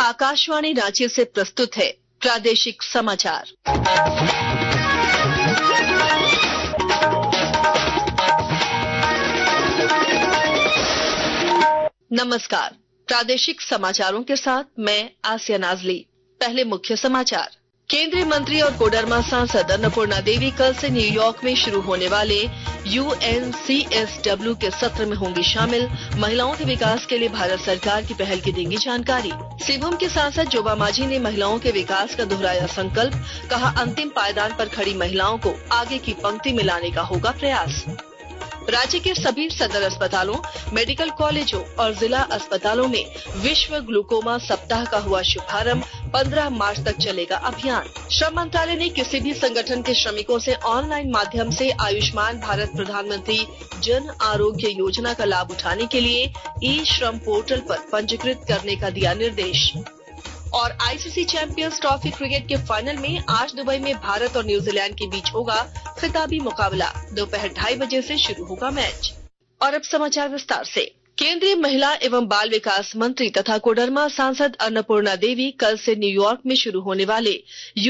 आकाशवाणी रांची से प्रस्तुत है प्रादेशिक समाचार। नमस्कार, प्रादेशिक समाचारों के साथ मैं आसिया नाजली। पहले मुख्य समाचार। केंद्रीय मंत्री और कोडरमा सांसद अन्नपूर्णा देवी कल से न्यूयॉर्क में शुरू होने वाले UNCSW के सत्र में होंगी शामिल। महिलाओं के विकास के लिए भारत सरकार की पहल की देंगी जानकारी। सिंहभूम के सांसद जोबा माझी ने महिलाओं के विकास का दोहराया संकल्प। कहा, अंतिम पायदान पर खड़ी महिलाओं को आगे की पंक्ति में लाने का होगा प्रयास। राज्य के सभी सदर अस्पतालों, मेडिकल कॉलेजों और जिला अस्पतालों में विश्व ग्लूकोमा सप्ताह का हुआ शुभारंभ। 15 मार्च तक चलेगा अभियान। श्रम मंत्रालय ने किसी भी संगठन के श्रमिकों से ऑनलाइन माध्यम से आयुष्मान भारत प्रधानमंत्री जन आरोग्य योजना का लाभ उठाने के लिए ई-श्रम पोर्टल पर पंजीकृत करने का दिया निर्देश। और ICC चैंपियंस ट्रॉफी क्रिकेट के फाइनल में आज दुबई में भारत और न्यूजीलैंड के बीच होगा खिताबी मुकाबला। दोपहर 2:30 बजे से शुरू होगा मैच। और अब समाचार विस्तार से। केंद्रीय महिला एवं बाल विकास मंत्री तथा कोडरमा सांसद अन्नपूर्णा देवी कल से न्यूयॉर्क में शुरू होने वाले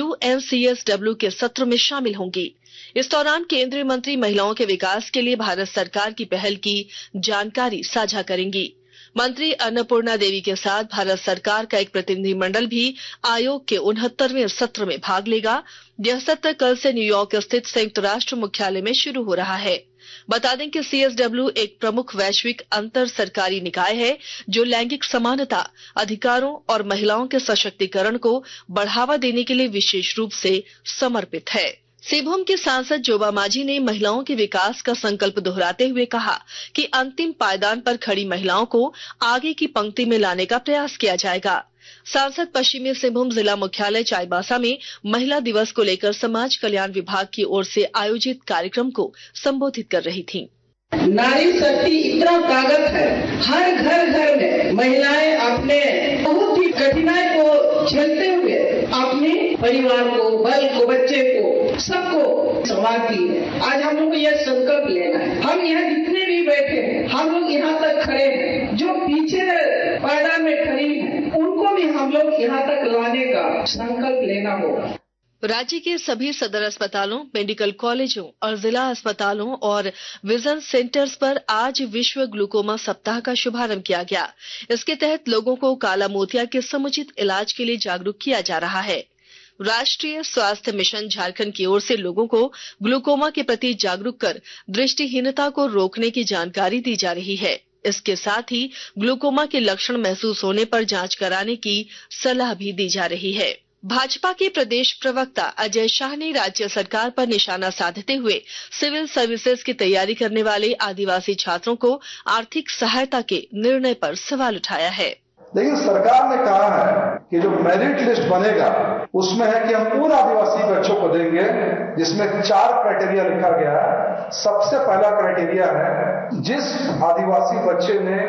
UNCSW के सत्र में शामिल होंगी। इस दौरान केंद्रीय मंत्री महिलाओं के विकास के लिए भारत सरकार की पहल की जानकारी साझा करेंगी। मंत्री अन्नपूर्णा देवी के साथ भारत सरकार का एक प्रतिनिधिमंडल भी आयोग के 69वें सत्र में भाग लेगा। यह सत्र कल से न्यूयॉर्क स्थित संयुक्त राष्ट्र मुख्यालय में शुरू हो रहा है। बता दें कि CSW एक प्रमुख वैश्विक अंतर सरकारी निकाय है जो लैंगिक समानता, अधिकारों और महिलाओं के सशक्तिकरण को बढ़ावा देने के लिए विशेष रूप से समर्पित है। सिंहभूम के सांसद जोबा माझी ने महिलाओं के विकास का संकल्प दोहराते हुए कहा कि अंतिम पायदान पर खड़ी महिलाओं को आगे की पंक्ति में लाने का प्रयास किया जाएगा। सांसद पश्चिमी सिंहभूम जिला मुख्यालय चाईबासा में महिला दिवस को लेकर समाज कल्याण विभाग की ओर से आयोजित कार्यक्रम को संबोधित कर रही थीं। नारी शक्ति इतना ताकत है, हर घर में महिलाएं अपने बहुत ही कठिनाई को झेलते हुए अपने परिवार को, बल को, बच्चे को, सबको संभालती है। आज हम लोग को यह संकल्प लेना है। हम यहाँ जितने भी बैठे हैं, हम लोग यहाँ तक खड़े हैं, जो पीछे पायदान में खड़ी हैं, उनको भी हम लोग यहाँ तक लाने का संकल्प लेना होगा। राज्य के सभी सदर अस्पतालों, मेडिकल कॉलेजों और जिला अस्पतालों और विजन सेंटर्स पर आज विश्व ग्लूकोमा सप्ताह का शुभारंभ किया गया। इसके तहत लोगों को काला मोतिया के समुचित इलाज के लिए जागरूक किया जा रहा है। राष्ट्रीय स्वास्थ्य मिशन झारखंड की ओर से लोगों को ग्लूकोमा के प्रति जागरूक कर दृष्टिहीनता को रोकने की जानकारी दी जा रही है। इसके साथ ही ग्लूकोमा के लक्षण महसूस होने पर जांच कराने की सलाह भी दी जा रही है। भाजपा के प्रदेश प्रवक्ता अजय शाह ने राज्य सरकार पर निशाना साधते हुए सिविल सर्विसेज की तैयारी करने वाले आदिवासी छात्रों को आर्थिक सहायता के निर्णय पर सवाल उठाया है। लेकिन सरकार ने कहा है कि जो मेरिट लिस्ट बनेगा उसमें है कि हम पूरा आदिवासी बच्चों को देंगे, जिसमें 4 क्राइटेरिया लिखा गया है। सबसे पहला क्राइटेरिया है जिस आदिवासी बच्चे ने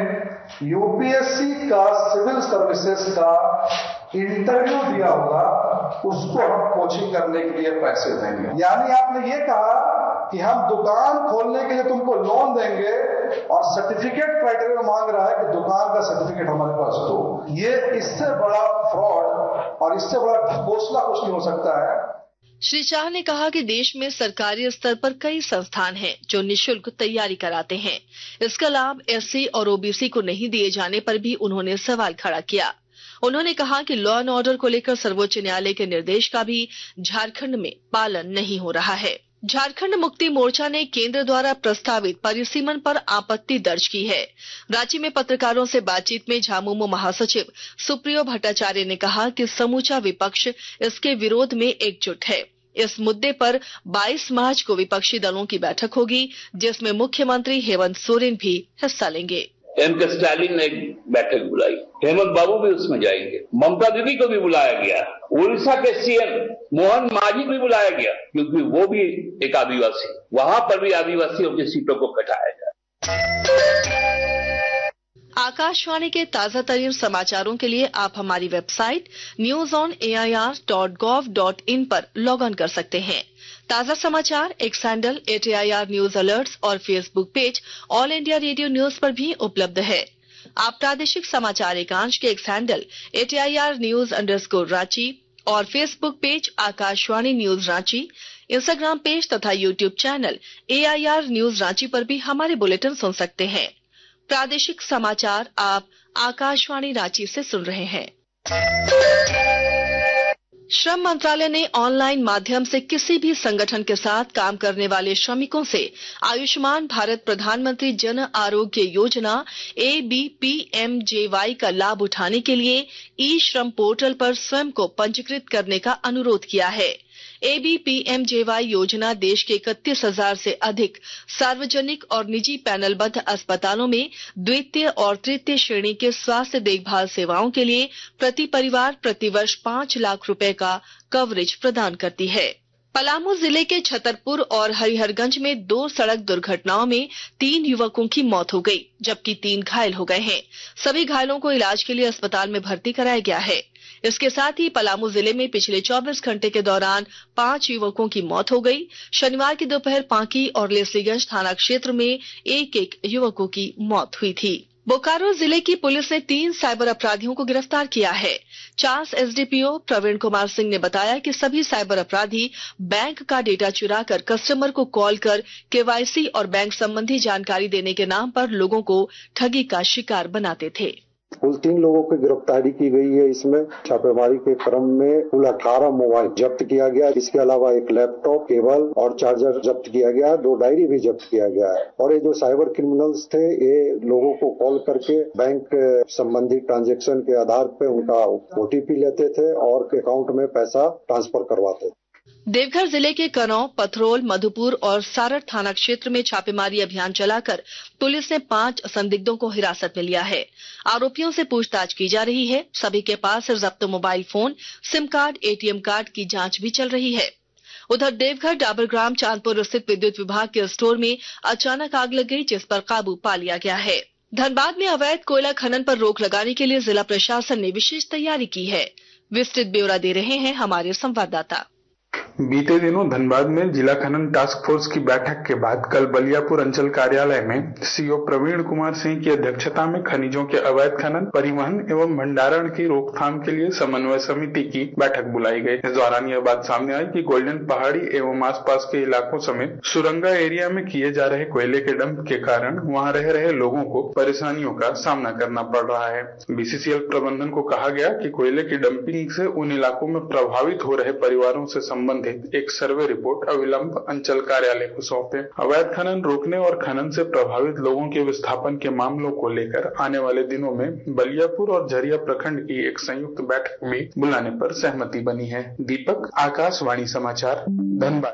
UPSC का सिविल सर्विसेज का इंटरव्यू दिया होगा उसको हम कोचिंग करने के लिए पैसे देंगे। यानी आपने ये कहा कि हम दुकान खोलने के लिए तुमको लोन देंगे और सर्टिफिकेट क्राइटेरिया मांग रहा है कि दुकान का सर्टिफिकेट हमारे पास दो। ये इससे बड़ा फ्रॉड और इससे बड़ा ढकोसला कुछ नहीं हो सकता है। श्री शाह ने कहा कि देश में सरकारी स्तर पर कई संस्थान हैं जो निःशुल्क तैयारी कराते हैं। इसका लाभ SC और OBC को नहीं दिए जाने पर भी उन्होंने सवाल खड़ा किया। उन्होंने कहा कि लॉ एंड ऑर्डर को लेकर सर्वोच्च न्यायालय के निर्देश का भी झारखंड में पालन नहीं हो रहा है। झारखंड मुक्ति मोर्चा ने केंद्र द्वारा प्रस्तावित परिसीमन पर आपत्ति दर्ज की है। रांची में पत्रकारों से बातचीत में झामुमो महासचिव सुप्रियो भट्टाचार्य ने कहा कि समूचा विपक्ष इसके विरोध में एकजुट है। इस मुद्दे पर 22 मार्च को विपक्षी दलों की बैठक होगी, जिसमें मुख्यमंत्री हेमंत सोरेन भी हिस्सा लेंगे। M.K. स्टालिन ने एक बैठक बुलाई, हेमंत बाबू भी उसमें जाएंगे, ममता दीदी को भी बुलाया गया, उड़ीसा के CM मोहन मांझी को भी बुलाया गया, क्योंकि वो भी एक आदिवासी, वहां पर भी आदिवासियों की सीटों को घटाया गया। आकाशवाणी के ताजा तरीन समाचारों के लिए आप हमारी वेबसाइट newsonair.gov.in पर लॉग ऑन कर सकते हैं। ताजा समाचार, X handle @AIR news alerts और Facebook page all India radio news पर भी उपलब्ध है। आप प्रादेशिक समाचार एकांश के एक्स हैंडल @AIR_News_Ranchi और Facebook page Akashvani news Ranchi, Instagram page तथा YouTube channel AIR news Ranchi पर भी हमारे बुलेटिन सुन सकते हैं। प्रादेशिक समाचार आप आकाशवाणी रांची से सुन रहे हैं। श्रम मंत्रालय ने ऑनलाइन माध्यम से किसी भी संगठन के साथ काम करने वाले श्रमिकों से आयुष्मान भारत प्रधानमंत्री जन आरोग्य योजना ABPMJY का लाभ उठाने के लिए ई-श्रम पोर्टल पर स्वयं को पंजीकृत करने का अनुरोध किया है। ABPMJY योजना देश के 31,000 से अधिक सार्वजनिक और निजी पैनलबद्ध अस्पतालों में द्वितीय और तृतीय श्रेणी के स्वास्थ्य देखभाल सेवाओं के लिए प्रति परिवार प्रतिवर्ष 5 लाख रुपए का कवरेज प्रदान करती है। पलामू जिले के छतरपुर और हरिहरगंज में 2 सड़क दुर्घटनाओं में 3 युवकों की मौत हो गई, जबकि 3 घायल हो गए हैं। सभी घायलों को इलाज के लिए अस्पताल में भर्ती कराया गया है। इसके साथ ही पलामू जिले में पिछले 24 घंटे के दौरान 5 युवकों की मौत हो गई। शनिवार की दोपहर पांकी और लेस्लीगंज थाना क्षेत्र में एक युवकों की मौत हुई थी। बोकारो जिले की पुलिस ने 3 साइबर अपराधियों को गिरफ्तार किया है। चास SDPO प्रवीण कुमार सिंह ने बताया कि सभी साइबर अपराधी बैंक का डेटा चुराकर कस्टमर को कॉल कर KYC और बैंक संबंधी जानकारी देने के नाम पर लोगों को ठगी का शिकार बनाते थे। कुल 3 लोगों की गिरफ्तारी की गई है। इसमें छापेमारी के क्रम में कुल 18 मोबाइल जब्त किया गया। इसके अलावा एक लैपटॉप, केबल और चार्जर जब्त किया गया। 2 डायरी भी जब्त किया गया है। और ये जो साइबर क्रिमिनल्स थे, ये लोगों को कॉल करके बैंक संबंधी ट्रांजैक्शन के आधार पर उनका OTP लेते थे और अकाउंट में पैसा ट्रांसफर करवाते थे। देवघर जिले के कनौ, पथरोल, मधुपुर और सारठ थाना क्षेत्र में छापेमारी अभियान चलाकर पुलिस ने 5 संदिग्धों को हिरासत में लिया है। आरोपियों से पूछताछ की जा रही है। सभी के पास से जब्त mobile phone, sim card, ATM card की जांच भी चल रही है। उधर देवघर डाबरग्राम चांदपुर स्थित विद्युत विभाग के स्टोर में अचानक आग लग गई, जिस पर काबू पा लिया गया है। धनबाद में अवैध कोयला खनन पर रोक लगाने के लिए जिला प्रशासन ने विशेष तैयारी की है। विस्तृत ब्यौरा दे रहे हैं हमारे संवाददाता। बीते दिनों धनबाद में जिला खनन टास्क फोर्स की बैठक के बाद कल बलियापुर अंचल कार्यालय में CO प्रवीण कुमार सिंह की अध्यक्षता में खनिजों के अवैध खनन, परिवहन एवं भंडारण की रोकथाम के लिए समन्वय समिति की बैठक बुलाई गई। इस दौरान यह बात सामने आई कि गोल्डन पहाड़ी एवं आसपास के इलाकों समेत सुरंगा एरिया में किए जा रहे कोयले के डंप के कारण वहां रह रहे लोगों को परेशानियों का सामना करना पड़ रहा है। BCCL प्रबंधन को कहा गया कि कोयले की डंपिंग से उन इलाकों में प्रभावित हो रहे परिवारों से संबंधित एक सर्वे रिपोर्ट अविलंब अंचल कार्यालय को सौंपे। अवैध खनन रोकने और खनन से प्रभावित लोगों के विस्थापन के मामलों को लेकर आने वाले दिनों में बलियापुर और झरिया प्रखंड की एक संयुक्त बैठक भी बुलाने पर सहमति बनी है। दीपक, आकाशवाणी समाचार, धनबाद।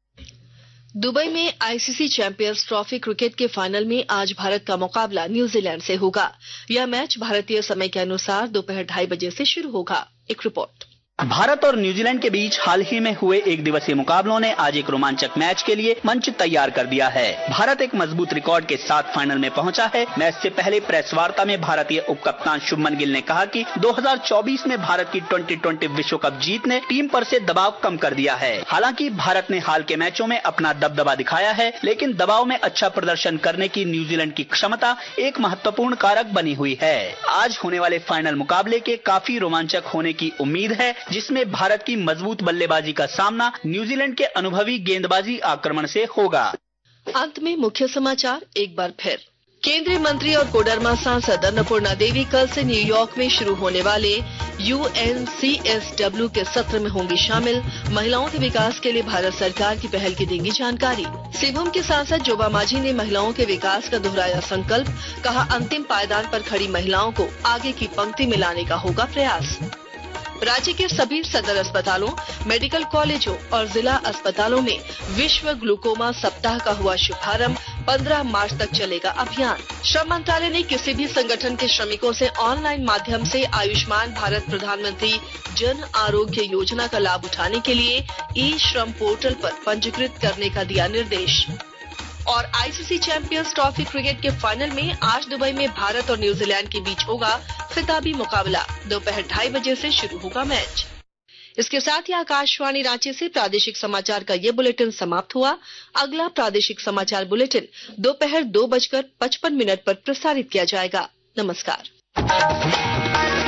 दुबई में ICC चैंपियंस ट्रॉफी क्रिकेट के फाइनल में आज भारत का मुकाबला न्यूजीलैंड से होगा। यह मैच भारतीय समय के अनुसार दोपहर 2:30 बजे से शुरू होगा। एक रिपोर्ट। भारत और न्यूजीलैंड के बीच हाल ही में हुए 1 दिवसीय मुकाबलों ने आज एक रोमांचक मैच के लिए मंच तैयार कर दिया है। भारत एक मजबूत रिकॉर्ड के साथ फाइनल में पहुंचा है। मैच से पहले प्रेस वार्ता में भारतीय उप कप्तान शुभमन गिल ने कहा कि 2024 में भारत की 2020 विश्व कप जीत ने टीम पर से दबाव कम कर दिया है। हालांकि भारत ने हाल के मैचों में अपना दबदबा दिखाया है, लेकिन दबाव में अच्छा प्रदर्शन करने की न्यूजीलैंड की क्षमता एक महत्वपूर्ण कारक बनी हुई है। आज होने वाले फाइनल मुकाबले के काफी रोमांचक होने की उम्मीद है, जिसमें भारत की मजबूत बल्लेबाजी का सामना न्यूजीलैंड के अनुभवी गेंदबाजी आक्रमण से होगा। अंत में मुख्य समाचार एक बार फिर। केंद्रीय मंत्री और कोडरमा सांसद अन्नपूर्णा देवी कल से न्यूयॉर्क में शुरू होने वाले UNCSW के सत्र में होंगी शामिल। महिलाओं के विकास के लिए भारत सरकार की पहल की देंगी जानकारी। सिंहभूम के सांसद जोबा माझी ने महिलाओं के विकास का दोहराया संकल्प, कहा अंतिम पायदान पर खड़ी महिलाओं को आगे की पंक्ति में लाने का होगा प्रयास। राज्य के सभी सदर अस्पतालों, मेडिकल कॉलेजों और जिला अस्पतालों में विश्व ग्लूकोमा सप्ताह का हुआ शुभारंभ। 15 मार्च तक चलेगा अभियान। श्रम मंत्रालय ने किसी भी संगठन के श्रमिकों से ऑनलाइन माध्यम से आयुष्मान भारत प्रधानमंत्री जन आरोग्य योजना का लाभ उठाने के लिए ई-श्रम पोर्टल पर पंजीकृत करने का दिया निर्देश। और ICC चैंपियंस ट्रॉफी क्रिकेट के फाइनल में आज दुबई में भारत और न्यूजीलैंड के बीच होगा खिताबी मुकाबला। दोपहर 2:30 बजे से शुरू होगा मैच। इसके साथ ही आकाशवाणी रांची से प्रादेशिक समाचार का ये बुलेटिन समाप्त हुआ। अगला प्रादेशिक समाचार बुलेटिन दोपहर 2:55 पर प्रसारित किया जाएगा। नमस्कार।